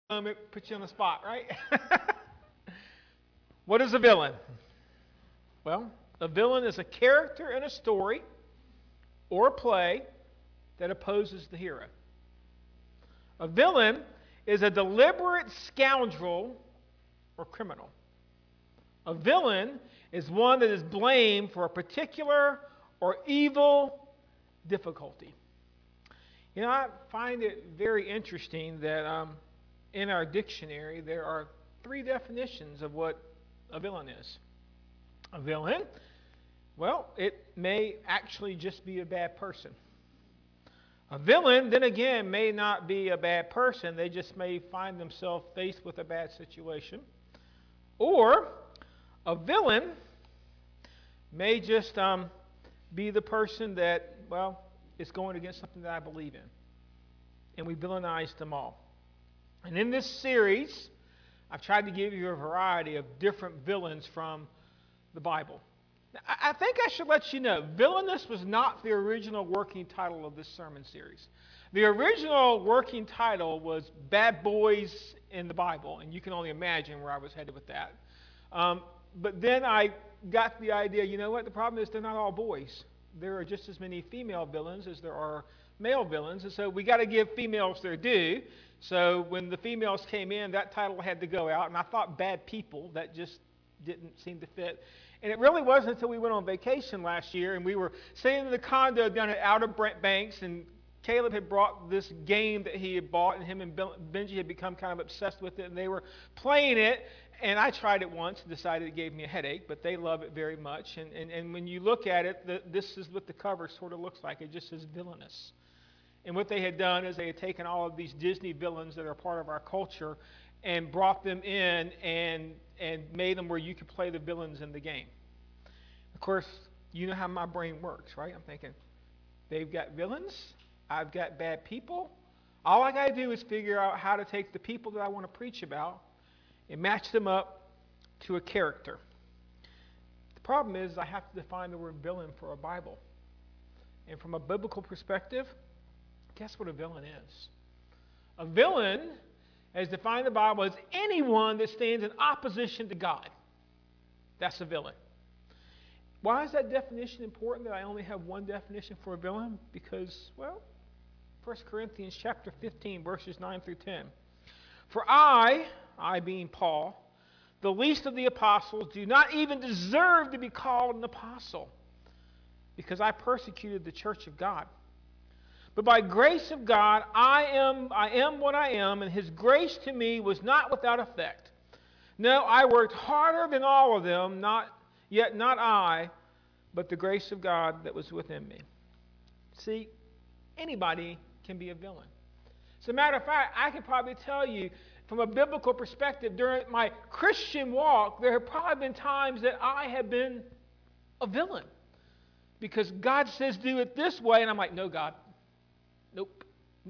Put you on the spot, right? What is a villain? Well, a villain is a character in a story or a play that opposes the hero. A villain is a deliberate scoundrel or criminal. A villain is one that is blamed for a particular or evil difficulty. I find it very interesting that in our dictionary there are three definitions of what a villain is. A villain, well, it may actually just be a bad person. A villain, then again, may not be a bad person. They just may find themselves faced with a bad situation. Or a villain may just be the person that, well, is going against something that I believe in. And we villainize them all. And in this series, I've tried to give you a variety of different villains from the Bible. Now, I think I should let you know, villainous was not the original working title of this sermon series. The original working title was Bad Boys in the Bible, and you can only imagine where I was headed with that. But then I got the idea, you know what, the problem is they're not all boys. There are just as many female villains as there are male villains, and so we got to give females their due. So when the females came in, that title had to go out, and I thought bad people, that just didn't seem to fit. And it really wasn't until we went on vacation last year, and we were sitting in the condo down at Outer Banks, and Caleb had brought this game that he had bought, and him and Benji had become kind of obsessed with it, and they were playing it, and I tried it once and decided it gave me a headache, but they love it very much. And when you look at it, this is what the cover sort of looks like. It just says villainous. And what they had done is they had taken all of these Disney villains that are part of our culture and brought them in and made them where you could play the villains in the game. Of course, you know how my brain works, right? I'm thinking, they've got villains, I've got bad people. All I got to do is figure out how to take the people that I want to preach about and match them up to a character. The problem is I have to define the word villain for a Bible. And from a biblical perspective, guess what a villain is? A villain, as defined in the Bible, is anyone that stands in opposition to God. That's a villain. Why is that definition important that I only have one definition for a villain? Because, well, 1 Corinthians chapter 15, verses 9 through 10. For I being Paul, the least of the apostles, do not even deserve to be called an apostle, because I persecuted the church of God. But by grace of God, I am what I am, and his grace to me was not without effect. No, I worked harder than all of them, yet not I, but the grace of God that was within me. See, anybody can be a villain. As a matter of fact, I can probably tell you, from a biblical perspective, during my Christian walk, there have probably been times that I have been a villain. Because God says do it this way, and I'm like, no, God. Nope.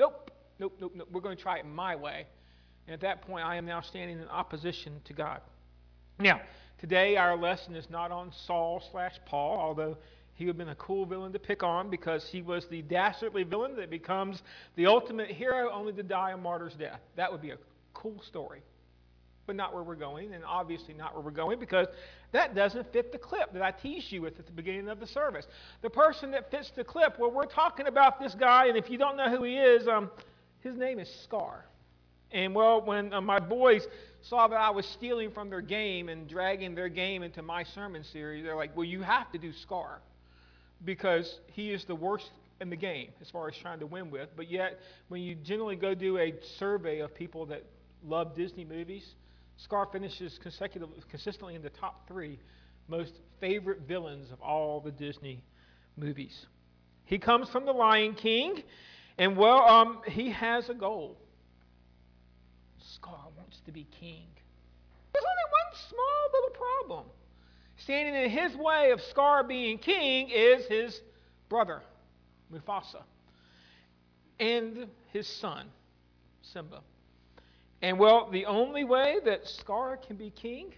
We're going to try it my way. And at that point, I am now standing in opposition to God. Now, today our lesson is not on Saul/Paul, although he would have been a cool villain to pick on because he was the dastardly villain that becomes the ultimate hero only to die a martyr's death. That would be a cool story. But not where we're going, and obviously not where we're going, because that doesn't fit the clip that I teased you with at the beginning of the service. The person that fits the clip, well, we're talking about this guy, and if you don't know who he is, his name is Scar. And, well, when my boys saw that I was stealing from their game and dragging their game into my sermon series, they're like, well, you have to do Scar, because he is the worst in the game as far as trying to win with. But yet, when you generally go do a survey of people that love Disney movies, Scar finishes consistently in the top 3 most favorite villains of all the Disney movies. He comes from the Lion King, and, well, he has a goal. Scar wants to be king. There's only one small little problem. Standing in his way of Scar being king is his brother, Mufasa, and his son, Simba. And, well, the only way that Scar can be king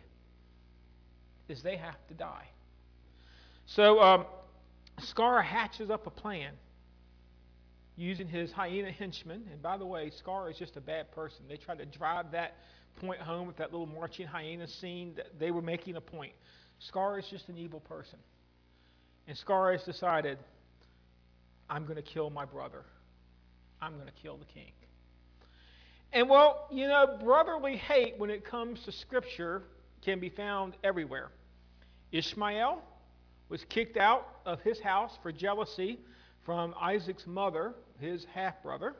is they have to die. So Scar hatches up a plan using his hyena henchman. And by the way, Scar is just a bad person. They tried to drive that point home with that little marching hyena scene. That they were making a point. Scar is just an evil person. And Scar has decided, I'm going to kill my brother. I'm going to kill the king. And well, you know, brotherly hate when it comes to Scripture can be found everywhere. Ishmael was kicked out of his house for jealousy from Isaac's mother, his half-brother.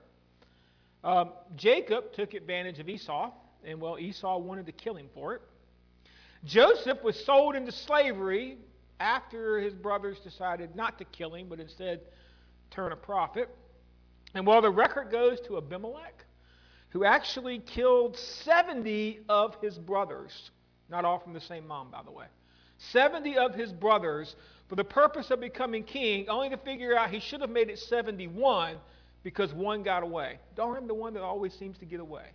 Jacob took advantage of Esau, and well, Esau wanted to kill him for it. Joseph was sold into slavery after his brothers decided not to kill him, but instead turn a prophet. And well, the record goes to Abimelech, who actually killed 70 of his brothers. Not all from the same mom, by the way. 70 of his brothers for the purpose of becoming king, only to figure out he should have made it 71 because one got away. Darn him, the one that always seems to get away.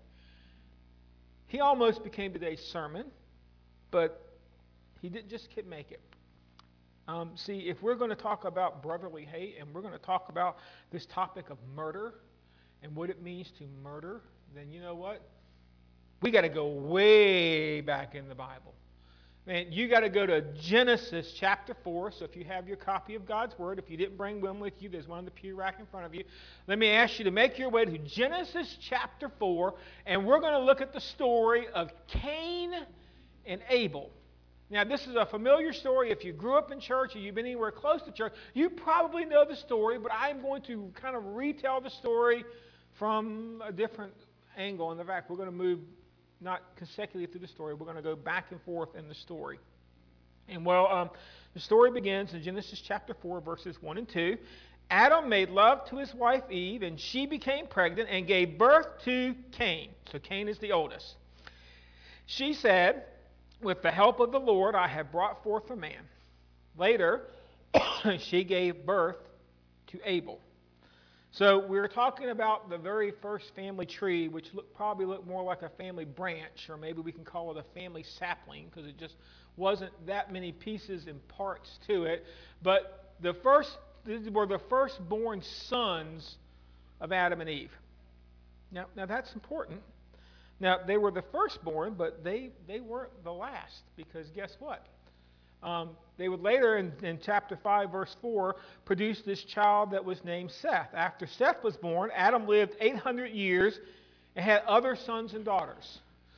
He almost became today's sermon, but he didn't just make it. See, if we're going to talk about brotherly hate and we're going to talk about this topic of murder and what it means to murder, then you know what? We got to go way back in the Bible. Man, you got to go to Genesis chapter 4. So if you have your copy of God's Word, if you didn't bring one with you, there's one on the pew rack in front of you. Let me ask you to make your way to Genesis chapter 4, and we're going to look at the story of Cain and Abel. Now, this is a familiar story. If you grew up in church or you've been anywhere close to church, you probably know the story, but I'm going to kind of retell the story from a different angle. In fact, we're going to move not consecutively through the story. We're going to go back and forth in the story. And well, the story begins in Genesis chapter 4, verses 1 and 2. Adam made love to his wife Eve, and she became pregnant and gave birth to Cain. So Cain is the oldest. She said, with the help of the Lord, I have brought forth a man. Later, she gave birth to Abel. So we're talking about the very first family tree, which probably looked more like a family branch, or maybe we can call it a family sapling, because it just wasn't that many pieces and parts to it. But these were the firstborn sons of Adam and Eve. Now that's important. Now, they were the firstborn, but they weren't the last, because guess what? They would later, in chapter 5, verse 4, produce this child that was named Seth. After Seth was born, Adam lived 800 years and had other sons and daughters.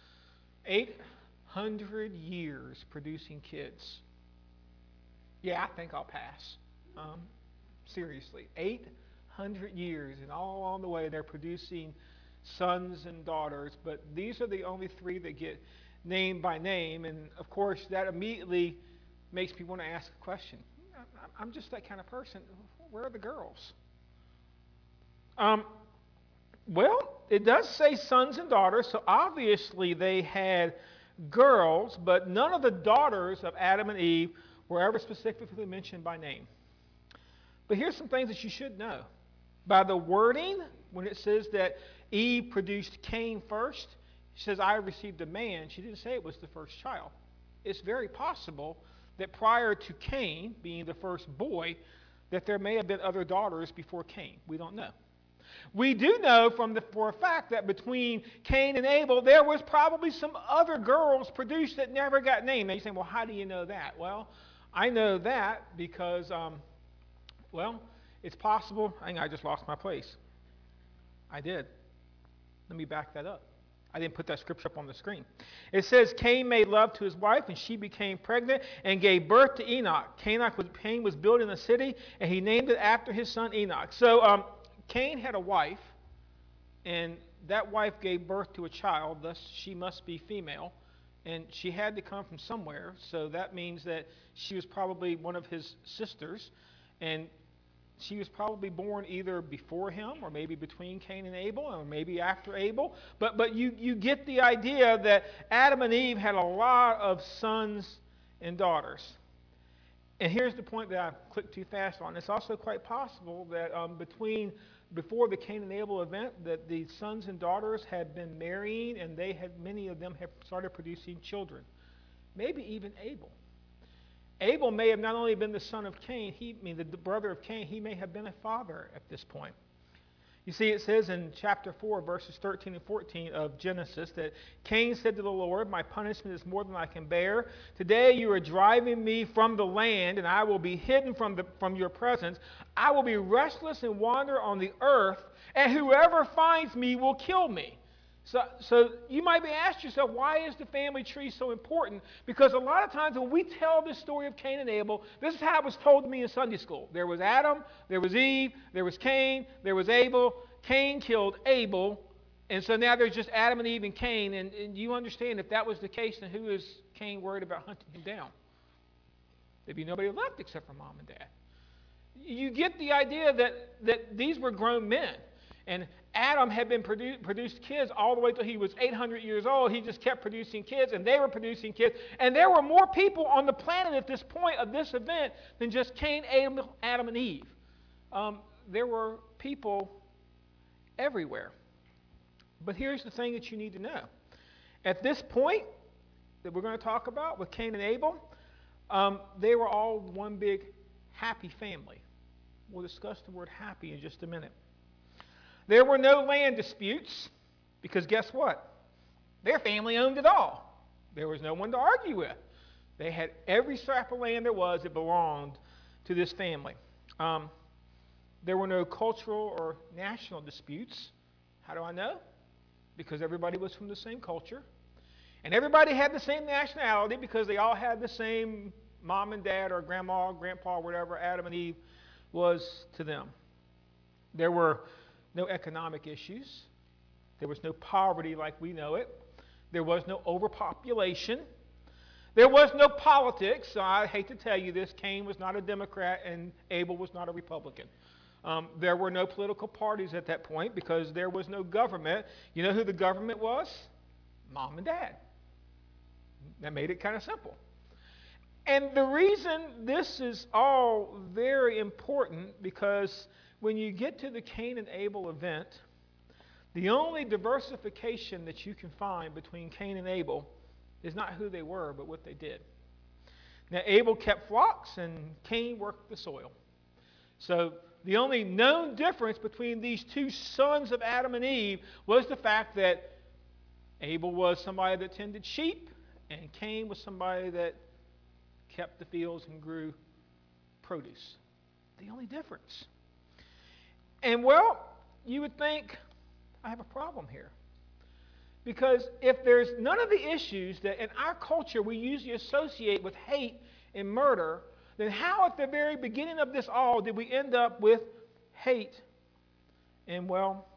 800 years producing kids. Yeah, I think I'll pass. Seriously, 800 years, and all along the way they're producing sons and daughters, but these are the only three that get named by name, and of course that immediately makes me want to ask a question. I'm just that kind of person. Where are the girls? Well, it does say sons and daughters, so obviously they had girls, but none of the daughters of Adam and Eve were ever specifically mentioned by name. But here's some things that you should know. By the wording, when it says that Eve produced Cain first, she says, I received a man. She didn't say it was the first child. It's very possible that prior to Cain being the first boy, that there may have been other daughters before Cain. We don't know. We do know for a fact that between Cain and Abel, there was probably some other girls produced that never got named. Now you're saying, well, how do you know that? Well, I know that because, it's possible. I just lost my place. I did. Let me back that up. I didn't put that scripture up on the screen. It says, Cain made love to his wife, and she became pregnant and gave birth to Enoch. Cain was building a city, and he named it after his son Enoch. So Cain had a wife, and that wife gave birth to a child, thus she must be female, and she had to come from somewhere, so that means that she was probably one of his sisters, and she was probably born either before him or maybe between Cain and Abel or maybe after Abel. But you get the idea that Adam and Eve had a lot of sons and daughters. And here's the point that I clicked too fast on. It's also quite possible that before the Cain and Abel event, that the sons and daughters had been marrying, and many of them had started producing children. Maybe even Abel. Abel may have not only been the son of Cain, the brother of Cain, he may have been a father at this point. You see, it says in chapter 4, verses 13 and 14 of Genesis that Cain said to the Lord, "My punishment is more than I can bear. Today you are driving me from the land, and I will be hidden from your presence. I will be restless and wander on the earth, and whoever finds me will kill me." So you might be asking yourself, why is the family tree so important? Because a lot of times when we tell this story of Cain and Abel, this is how it was told to me in Sunday school. There was Adam, there was Eve, there was Cain, there was Abel. Cain killed Abel, and so now there's just Adam and Eve and Cain. And you understand, if that was the case, then who is Cain worried about hunting him down? There'd be nobody left except for mom and dad. You get the idea that these were grown men. And Adam had been produced kids all the way till he was 800 years old. He just kept producing kids, and they were producing kids. And there were more people on the planet at this point of this event than just Cain, Adam, and Eve. There were people everywhere. But here's the thing that you need to know. At this point that we're going to talk about with Cain and Abel, they were all one big happy family. We'll discuss the word happy in just a minute. There were no land disputes because guess what? Their family owned it all. There was no one to argue with. They had every scrap of land there was that belonged to this family. There were no cultural or national disputes. How do I know? Because everybody was from the same culture. And everybody had the same nationality because they all had the same mom and dad or grandma, grandpa, whatever Adam and Eve was to them. There were no economic issues. There was no poverty like we know it. There was no overpopulation. There was no politics. So I hate to tell you this, Cain was not a Democrat and Abel was not a Republican. There were no political parties at that point because there was no government. You know who the government was? Mom and dad. That made it kind of simple. And the reason this is all very important because when you get to the Cain and Abel event, the only diversification that you can find between Cain and Abel is not who they were, but what they did. Now, Abel kept flocks and Cain worked the soil. So the only known difference between these two sons of Adam and Eve was the fact that Abel was somebody that tended sheep and Cain was somebody that kept the fields and grew produce. The only difference. And well, you would think, I have a problem here. Because if there's none of the issues that in our culture we usually associate with hate and murder, then how at the very beginning of this all did we end up with hate and, well,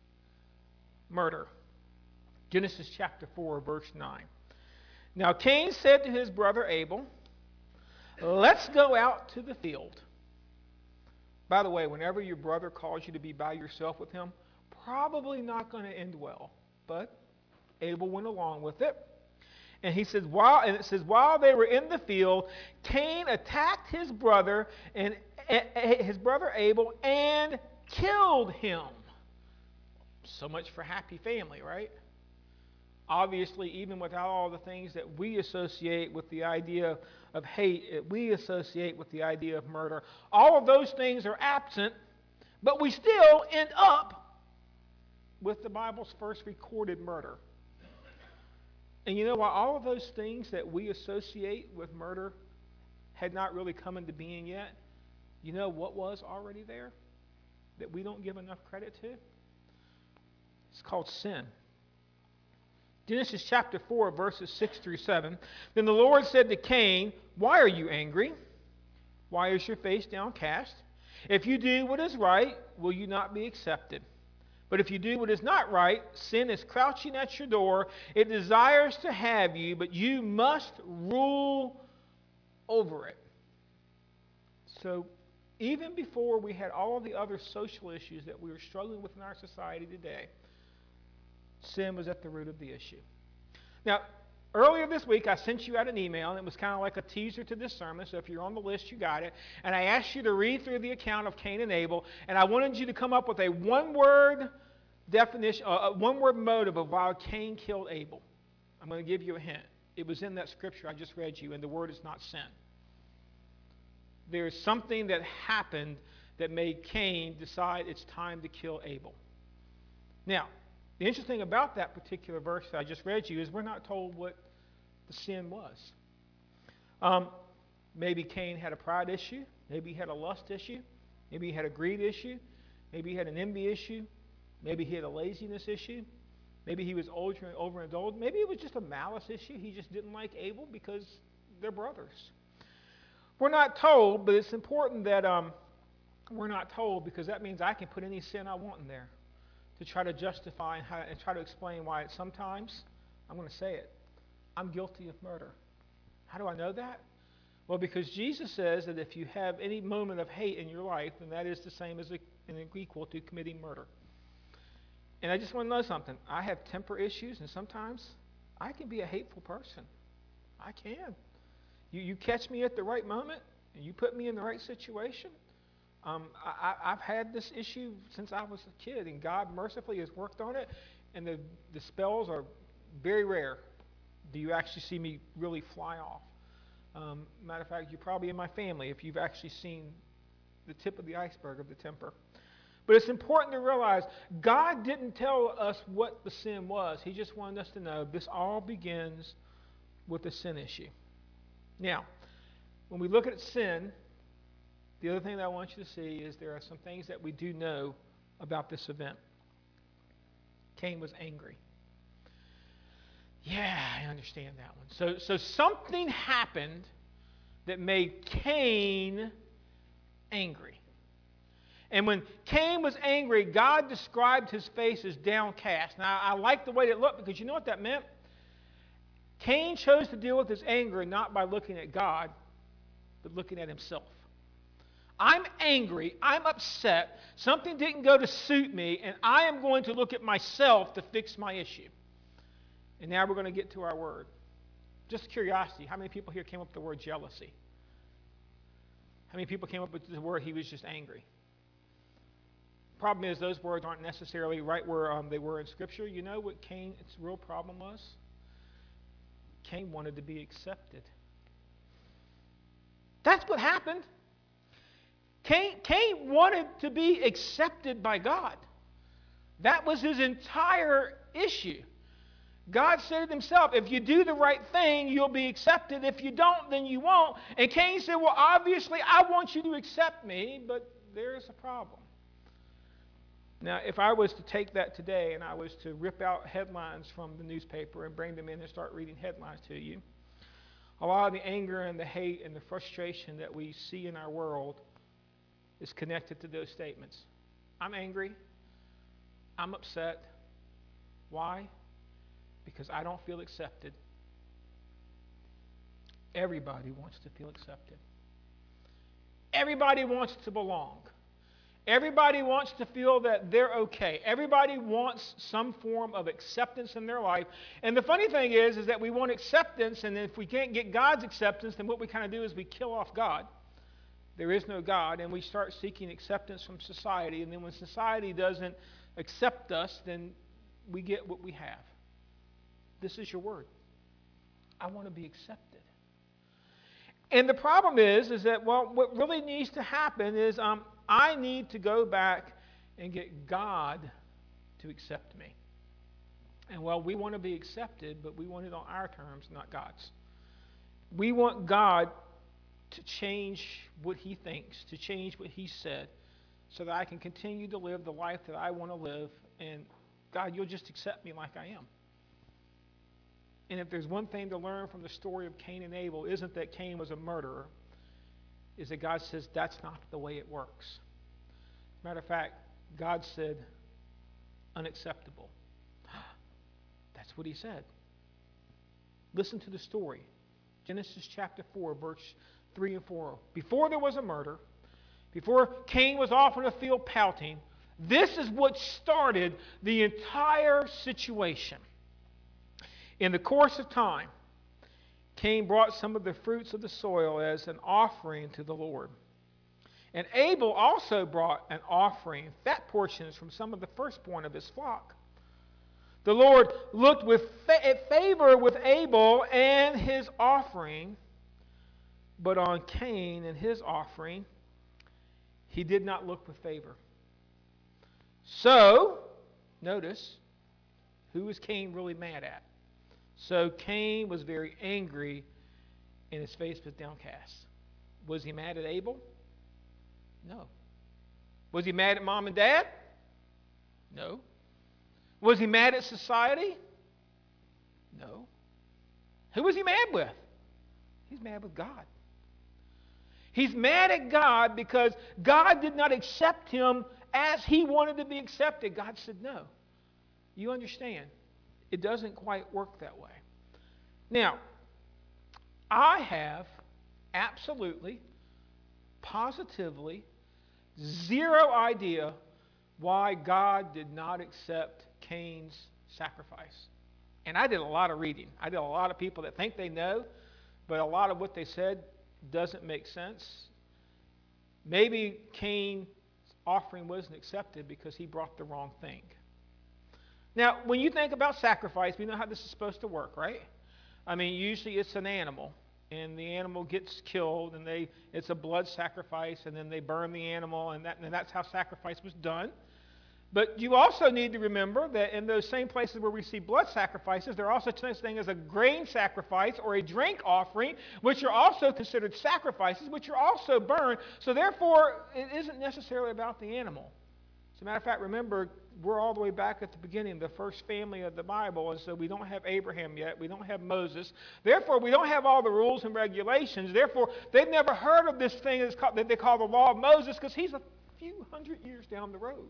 murder? Genesis chapter 4, verse 9. Now Cain said to his brother Abel, "Let's go out to the field." By the way, whenever your brother calls you to be by yourself with him, probably not going to end well. But Abel went along with it. And he says, while they were in the field, Cain attacked his brother Abel and killed him. So much for happy family, right? Obviously, even without all the things that we associate with the idea of hate, we associate with the idea of murder, all of those things are absent, but we still end up with the Bible's first recorded murder. And you know what? All of those things that we associate with murder had not really come into being yet. You know what was already there that we don't give enough credit to? It's called sin. Genesis chapter 4, verses 6 through 7. Then the Lord said to Cain, "Why are you angry? Why is your face downcast? If you do what is right, will you not be accepted? But if you do what is not right, sin is crouching at your door. It desires to have you, but you must rule over it." So even before we had all of the other social issues that we were struggling with in our society today, sin was at the root of the issue. Now, earlier this week, I sent you out an email, and it was kind of like a teaser to this sermon, so if you're on the list, you got it. And I asked you to read through the account of Cain and Abel, and I wanted you to come up with a one-word definition, a one-word motive of why Cain killed Abel. I'm going to give you a hint. It was in that scripture I just read you, and the word is not sin. There's something that happened that made Cain decide it's time to kill Abel. Now, the interesting thing about that particular verse that I just read to you is we're not told what the sin was. Maybe Cain had a pride issue. Maybe he had a lust issue. Maybe he had a greed issue. Maybe he had an envy issue. Maybe he had a laziness issue. Maybe he was overindulged. Maybe it was just a malice issue. He just didn't like Abel because they're brothers. We're not told, but it's important that we're not told, because that means I can put any sin I want in there to try to justify and try to explain why sometimes, I'm going to say it, I'm guilty of murder. How do I know that? Well, because Jesus says that if you have any moment of hate in your life, then that is the same as and equal to committing murder. And I just want to know something. I have temper issues, and sometimes I can be a hateful person. I can. You catch me at the right moment, and you put me in the right situation. I've had this issue since I was a kid, and God mercifully has worked on it, and the spells are very rare. Do you actually see me really fly off? Matter of fact, you're probably in my family if you've actually seen the tip of the iceberg of the temper. But it's important to realize God didn't tell us what the sin was. He just wanted us to know this all begins with the sin issue. Now, when we look at sin, the other thing that I want you to see is there are some things that we do know about this event. Cain was angry. Yeah, I understand that one. So something happened that made Cain angry. And when Cain was angry, God described his face as downcast. Now, I like the way it looked, because you know what that meant? Cain chose to deal with his anger not by looking at God, but looking at himself. I'm angry, I'm upset, something didn't go to suit me, and I am going to look at myself to fix my issue. And now we're going to get to our word. Just curiosity, how many people here came up with the word jealousy? How many people came up with the word he was just angry? Problem is, those words aren't necessarily right where they were in Scripture. You know what Cain's real problem was? Cain wanted to be accepted. That's what happened. Cain wanted to be accepted by God. That was his entire issue. God said it himself, if you do the right thing, you'll be accepted. If you don't, then you won't. And Cain said, well, obviously, I want you to accept me, but there's a problem. Now, if I was to take that today and I was to rip out headlines from the newspaper and bring them in and start reading headlines to you, a lot of the anger and the hate and the frustration that we see in our world is connected to those statements. I'm angry. I'm upset. Why? Because I don't feel accepted. Everybody wants to feel accepted. Everybody wants to belong. Everybody wants to feel that they're okay. Everybody wants some form of acceptance in their life. And the funny thing is that we want acceptance, and if we can't get God's acceptance, then what we kind of do is we kill off God. There is no God, and we start seeking acceptance from society. And then when society doesn't accept us, then we get what we have. This is your word. I want to be accepted. And the problem is that, well, what really needs to happen is I need to go back and get God to accept me. And, well, we want to be accepted, but we want it on our terms, not God's. We want God to change what he thinks, to change what he said, so that I can continue to live the life that I want to live. And, God, you'll just accept me like I am. And if there's one thing to learn from the story of Cain and Abel, isn't that Cain was a murderer, is that God says that's not the way it works. Matter of fact, God said, unacceptable. That's what he said. Listen to the story. Genesis chapter 4, verse 3 and 4. Before there was a murder, before Cain was off in a field pouting, this is what started the entire situation. In the course of time, Cain brought some of the fruits of the soil as an offering to the Lord. And Abel also brought an offering, fat portions from some of the firstborn of his flock. The Lord looked with favor with Abel and his offering, but on Cain and his offering, he did not look with favor. So, notice, who was Cain really mad at? So Cain was very angry, and his face was downcast. Was he mad at Abel? No. Was he mad at mom and dad? No. Was he mad at society? No. Who was he mad with? He's mad with God. He's mad at God because God did not accept him as he wanted to be accepted. God said no. You understand? It doesn't quite work that way. Now, I have absolutely, positively, zero idea why God did not accept Cain's sacrifice. And I did a lot of reading. I did a lot of people that think they know, but a lot of what they said doesn't make sense. Maybe Cain's offering wasn't accepted because he brought the wrong thing. Now, when you think about sacrifice, we know how this is supposed to work, right? I mean, usually it's an animal, and the animal gets killed, and it's a blood sacrifice, and then they burn the animal, and that's how sacrifice was done. But you also need to remember that in those same places where we see blood sacrifices, there are also such thing as a grain sacrifice or a drink offering, which are also considered sacrifices, which are also burned. So therefore, it isn't necessarily about the animal. As a matter of fact, remember, we're all the way back at the beginning, the first family of the Bible, and so we don't have Abraham yet. We don't have Moses. Therefore, we don't have all the rules and regulations. Therefore, they've never heard of this thing that they call the law of Moses because he's a few hundred years down the road.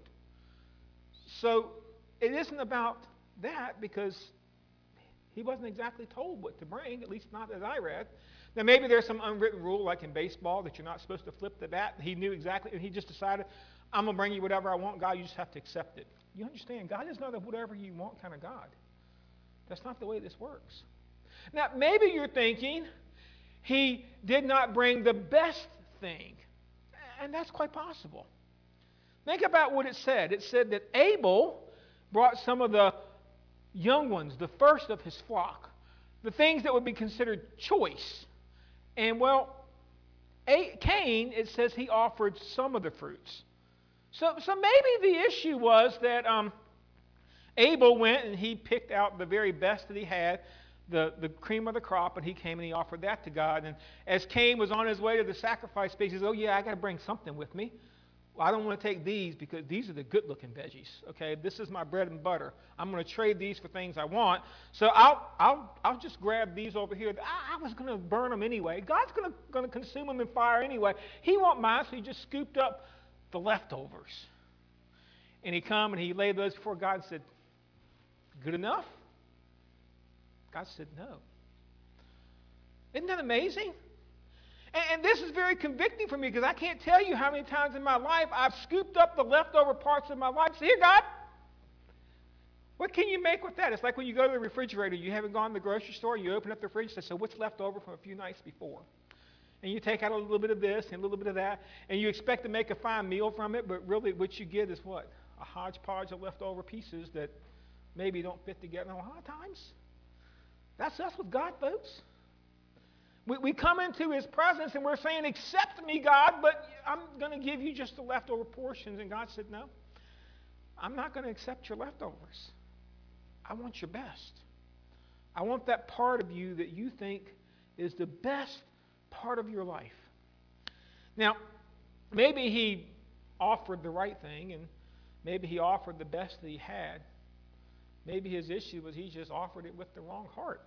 So it isn't about that because he wasn't exactly told what to bring, at least not as I read. Now, maybe there's some unwritten rule like in baseball that you're not supposed to flip the bat. He knew exactly, and he just decided, I'm going to bring you whatever I want. God, you just have to accept it. You understand, God is not a whatever you want kind of God. That's not the way this works. Now, maybe you're thinking he did not bring the best thing, and that's quite possible. Think about what it said. It said that Abel brought some of the young ones, the first of his flock, the things that would be considered choice. And well, Cain, it says he offered some of the fruits. So maybe the issue was that Abel went and he picked out the very best that he had, the cream of the crop, and he came and he offered that to God. And as Cain was on his way to the sacrifice space, he says, oh yeah, I got to bring something with me. Well, I don't want to take these because these are the good-looking veggies. Okay, this is my bread and butter. I'm going to trade these for things I want. So I'll just grab these over here. I was going to burn them anyway. God's going to consume them in fire anyway. He won't mind, so he just scooped up the leftovers. And he come and he laid those before God and said, good enough? God said no. Isn't that amazing? And this is very convicting for me because I can't tell you how many times in my life I've scooped up the leftover parts of my life. So here, God, what can you make with that? It's like when you go to the refrigerator, you haven't gone to the grocery store, you open up the fridge and say, so what's left over from a few nights before? And you take out a little bit of this and a little bit of that, and you expect to make a fine meal from it, but really what you get is what? A hodgepodge of leftover pieces that maybe don't fit together. And a lot of times, that's us with God, folks. We come into his presence and we're saying, accept me, God, but I'm going to give you just the leftover portions. And God said, no, I'm not going to accept your leftovers. I want your best. I want that part of you that you think is the best part of your life. Now, maybe he offered the right thing and maybe he offered the best that he had. Maybe his issue was he just offered it with the wrong heart.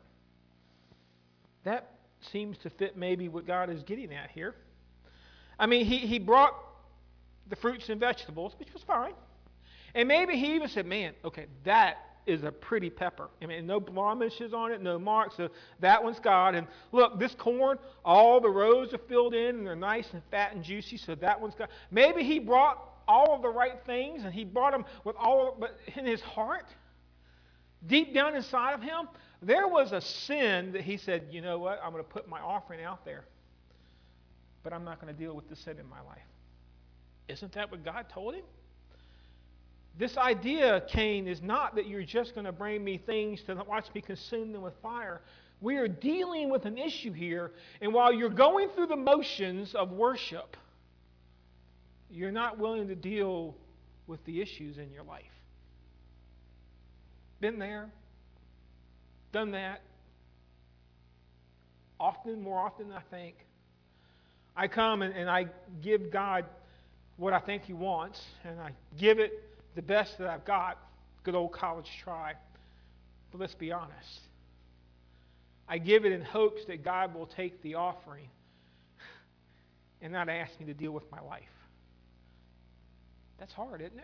That seems to fit maybe what God is getting at here. I mean, he brought the fruits and vegetables, which was fine. And maybe he even said, man, okay, that is a pretty pepper. I mean, no blemishes on it, no marks. So that one's God. And look, this corn, all the rows are filled in and they're nice and fat and juicy. So that one's God. Maybe he brought all of the right things and he brought them with all, but in his heart, deep down inside of him, there was a sin that he said, you know what, I'm going to put my offering out there, but I'm not going to deal with the sin in my life. Isn't that what God told him? This idea, Cain, is not that you're just going to bring me things to watch me consume them with fire. We are dealing with an issue here, and while you're going through the motions of worship, you're not willing to deal with the issues in your life. Been there, done that, more often than I think. I come and I give God what I think He wants, and I give it the best that I've got. Good old college try. But let's be honest. I give it in hopes that God will take the offering and not ask me to deal with my life. That's hard, isn't it?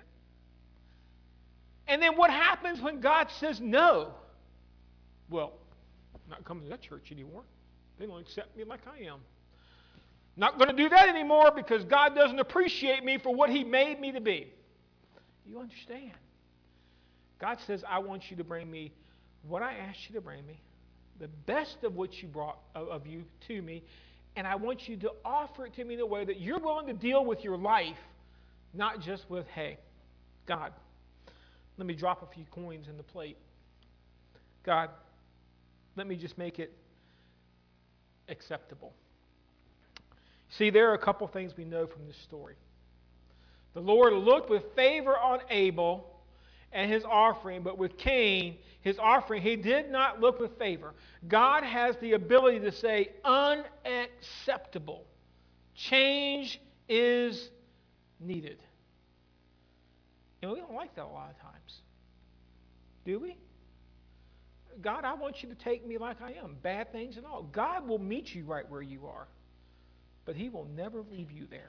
And then what happens when God says no? Well, I'm not coming to that church anymore. They don't accept me like I am. Not going to do that anymore because God doesn't appreciate me for what He made me to be. You understand? God says, I want you to bring me what I asked you to bring me, the best of what you brought of you to me, and I want you to offer it to me in a way that you're willing to deal with your life, not just with, hey, God, let me drop a few coins in the plate. God, let me just make it acceptable. See, there are a couple things we know from this story. The Lord looked with favor on Abel and his offering, but with Cain, his offering, He did not look with favor. God has the ability to say unacceptable. Change is needed. And we don't like that a lot of times. Do we? God, I want you to take me like I am, bad things and all. God will meet you right where you are, but He will never leave you there.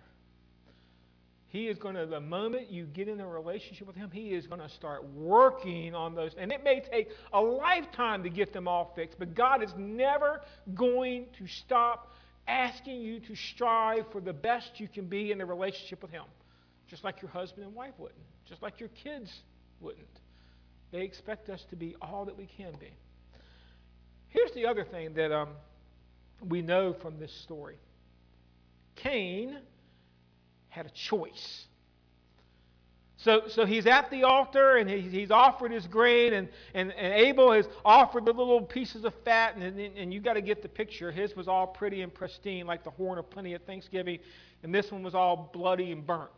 He is going to, the moment you get in a relationship with Him, He is going to start working on those. And it may take a lifetime to get them all fixed, but God is never going to stop asking you to strive for the best you can be in a relationship with Him. Just like your husband and wife wouldn't. Just like your kids wouldn't. They expect us to be all that we can be. Here's the other thing that we know from this story. Cain had a choice. So he's at the altar and he's offered his grain, and Abel has offered the little pieces of fat, and you got to get the picture. His was all pretty and pristine, like the horn of plenty at Thanksgiving, and this one was all bloody and burnt.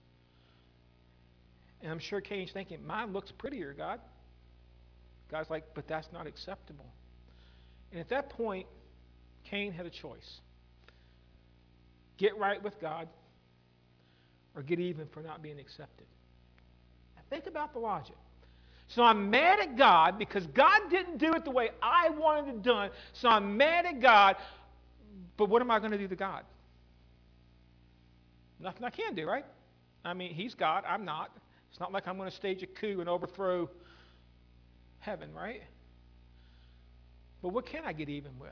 And I'm sure Cain's thinking, mine looks prettier, God. God's like, but that's not acceptable. And at that point, Cain had a choice. Get right with God or get even for not being accepted. Now think about the logic. So I'm mad at God because God didn't do it the way I wanted it done. So I'm mad at God, but what am I going to do to God? Nothing I can do, right? I mean, He's God, I'm not. It's not like I'm going to stage a coup and overthrow heaven, right? But what can I get even with?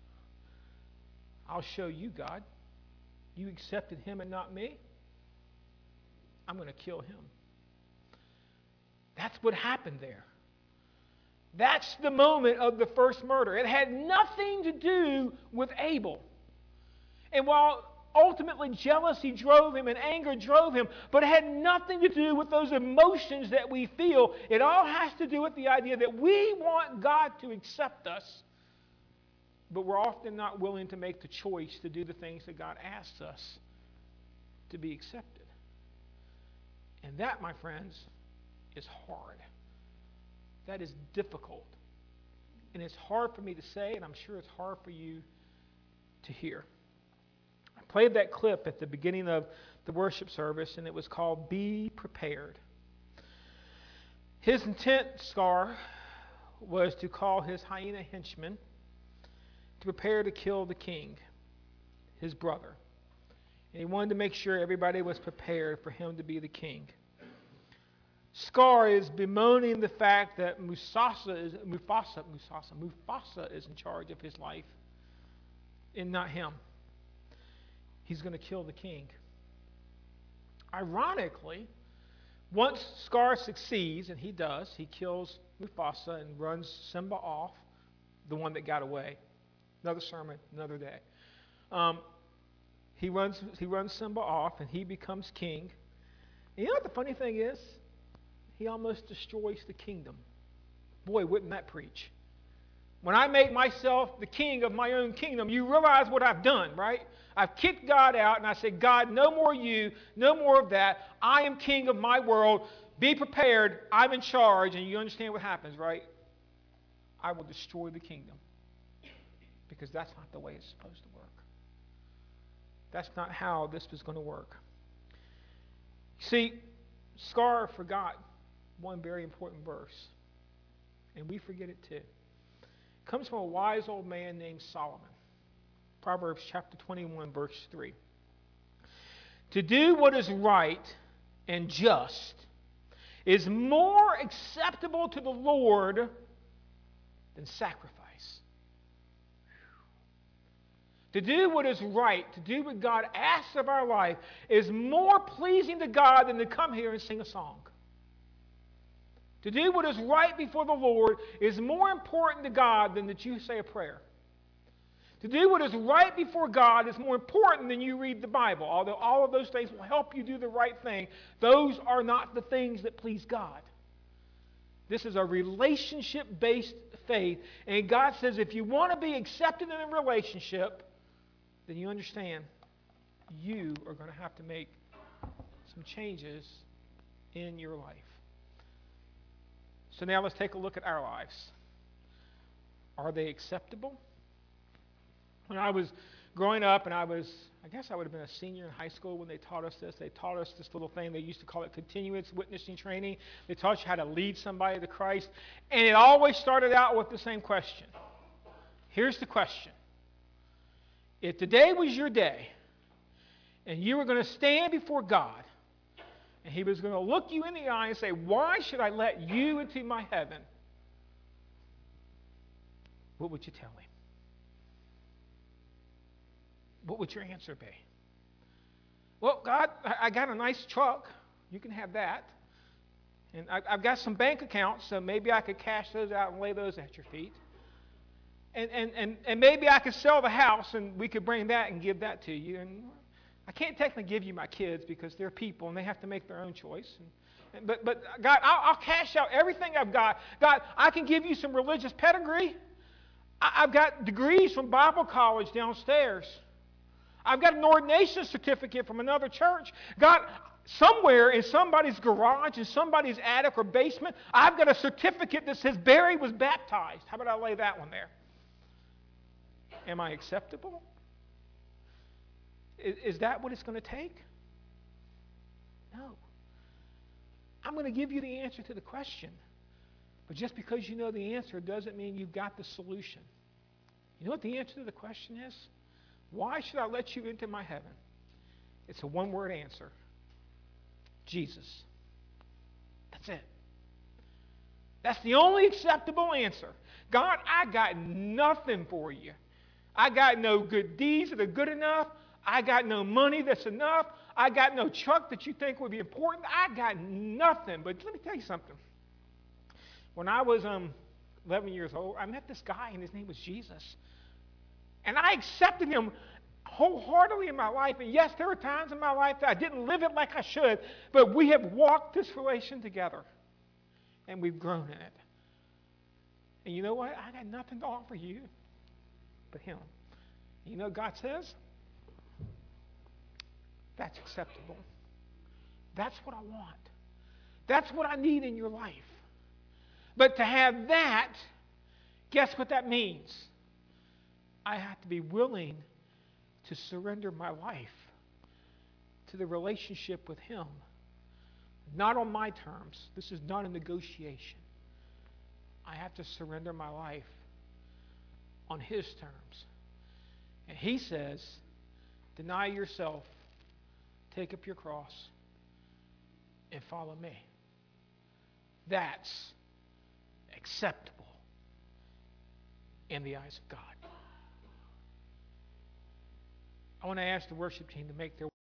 I'll show you, God. You accepted Him and not me. I'm going to kill him. That's what happened there. That's the moment of the first murder. It had nothing to do with Abel. And while ultimately jealousy drove him and anger drove him, but it had nothing to do with those emotions that we feel. It all has to do with the idea that we want God to accept us, but we're often not willing to make the choice to do the things that God asks us to be accepted. And that, my friends, is hard. That is difficult. And it's hard for me to say, and I'm sure it's hard for you to hear. I played that clip at the beginning of the worship service, and it was called Be Prepared. His intent, Scar, was to call his hyena henchman to prepare to kill the king, his brother. And he wanted to make sure everybody was prepared for him to be the king. Scar is bemoaning the fact that Mufasa is in charge of his life and not him. He's going to kill the king. Ironically, once Scar succeeds, and he does, he kills Mufasa and runs Simba off, the one that got away. Another sermon, another day. He runs Simba off, and he becomes king. And you know what the funny thing is? He almost destroys the kingdom. Boy, wouldn't that preach? when I make myself the king of my own kingdom, you realize what I've done, right? I've kicked God out and I said, God, no more you, no more of that. I am king of my world. Be prepared. I'm in charge. And you understand what happens, right? I will destroy the kingdom. Because that's not the way it's supposed to work. That's not how this was going to work. See, Scar forgot one very important verse. And we forget it too. It comes from a wise old man named Solomon. Proverbs chapter 21, verse 3. To do what is right and just is more acceptable to the Lord than sacrifice. To do what is right, to do what God asks of our life, is more pleasing to God than to come here and sing a song. To do what is right before the Lord is more important to God than that you say a prayer. To do what is right before God is more important than you read the Bible. Although all of those things will help you do the right thing, those are not the things that please God. This is a relationship-based faith. And God says if you want to be accepted in a relationship, then you understand you are going to have to make some changes in your life. So now let's take a look at our lives. Are they acceptable? When I was growing up, and I guess I would have been a senior in high school when they taught us this. They taught us this little thing. They used to call it continuous witnessing training. They taught you how to lead somebody to Christ. And it always started out with the same question. Here's the question. If today was your day, and you were going to stand before God, and He was going to look you in the eye and say, why should I let you into my heaven? What would you tell Him? What would your answer be? Well, God, I got a nice truck. You can have that. And I've got some bank accounts, so maybe I could cash those out and lay those at your feet. And maybe I could sell the house and we could bring that and give that to you. And I can't technically give you my kids because they're people and they have to make their own choice. But God, I'll cash out everything I've got. God, I can give you some religious pedigree. I've got degrees from Bible college downstairs. I've got an ordination certificate from another church. God, somewhere in somebody's garage, in somebody's attic or basement, I've got a certificate that says Barry was baptized. How about I lay that one there? Am I acceptable? Is that what it's going to take? No. I'm going to give you the answer to the question. But just because you know the answer doesn't mean you've got the solution. You know what the answer to the question is? Why should I let you into my heaven? It's a one-word answer. Jesus. That's it. That's the only acceptable answer. God, I got nothing for you. I got no good deeds that are good enough. I got no money that's enough. I got no truck that you think would be important. I got nothing. But let me tell you something. When I was 11 years old, I met this guy, and his name was Jesus. And I accepted him wholeheartedly in my life. And yes, there were times in my life that I didn't live it like I should, but we have walked this relation together, and we've grown in it. And you know what? I got nothing to offer you but Him. You know what God says? That's acceptable. That's what I want. That's what I need in your life. But to have that, guess what that means? I have to be willing to surrender my life to the relationship with Him. Not on my terms. This is not a negotiation. I have to surrender my life on His terms. And He says, deny yourself, take up your cross, and follow me. That's acceptable in the eyes of God. I want to ask the worship team to make their